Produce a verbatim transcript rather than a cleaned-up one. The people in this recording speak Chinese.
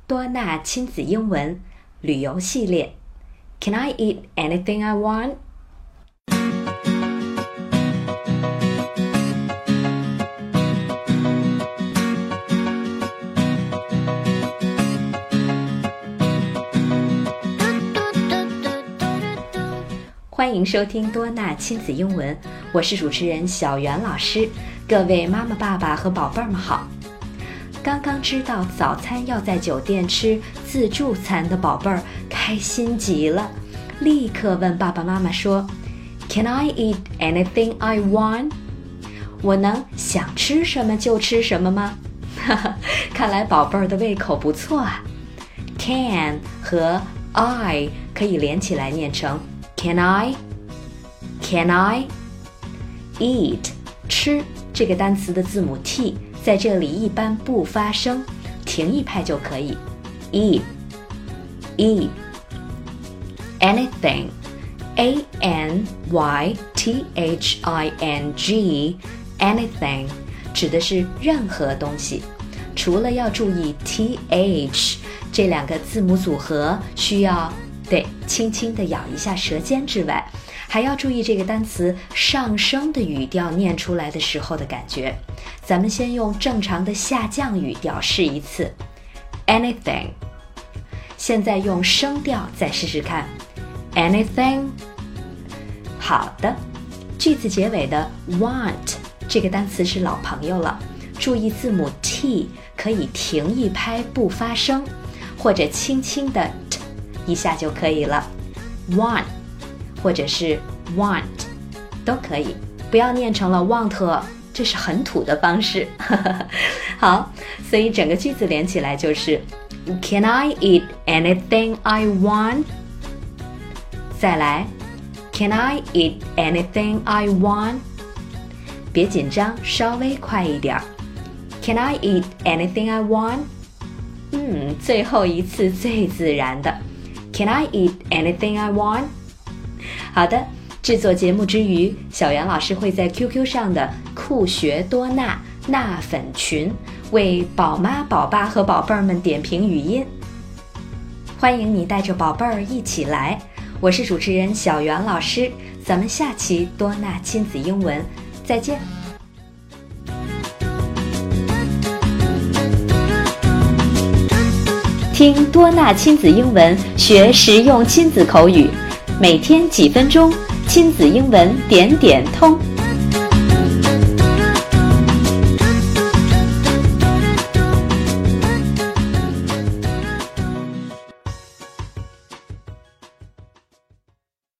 多纳亲子英文旅游系列 Can I eat anything I want? 欢迎收听多纳亲子英文，我是主持人小袁老师。各位妈妈爸爸和宝贝儿们好。刚刚知道早餐要在酒店吃自助餐的宝贝儿开心极了，立刻问爸爸妈妈说 Can I eat anything I want? 我能想吃什么就吃什么吗？看来宝贝儿的胃口不错啊。 Can 和 I 可以连起来念成Can I? Can I? Eat 吃这个单词的字母 T 在这里一般不发声，停一拍就可以。Eat Eat Anything A N Y T H I N G Anything 指的是任何东西，除了要注意 T H 这两个字母组合需要对，轻轻地咬一下舌尖之外，还要注意这个单词上升的语调念出来的时候的感觉。咱们先用正常的下降语调试一次 Anything， 现在用升调再试试看 Anything。 好的，句子结尾的 want 这个单词是老朋友了，注意字母 T 可以停一拍不发声，或者轻轻的一下就可以了 want 或者是 want 都可以，不要念成了 want， 这是很土的方式。好，所以整个句子连起来就是 Can I eat anything I want? 再来 Can I eat anything I want? 别紧张，稍微快一点 Can I eat anything I want? 嗯，最后一次最自然的Can I eat anything I want? 好的，制作节目之余，小袁老师会在 Q Q 上的酷学多纳纳粉群为宝妈宝爸和宝贝儿们点评语音，欢迎你带着宝贝儿一起来。我是主持人小袁老师，咱们下期多纳亲子英文再见。听多纳亲子英文，学实用亲子口语，每天几分钟，亲子英文点点通。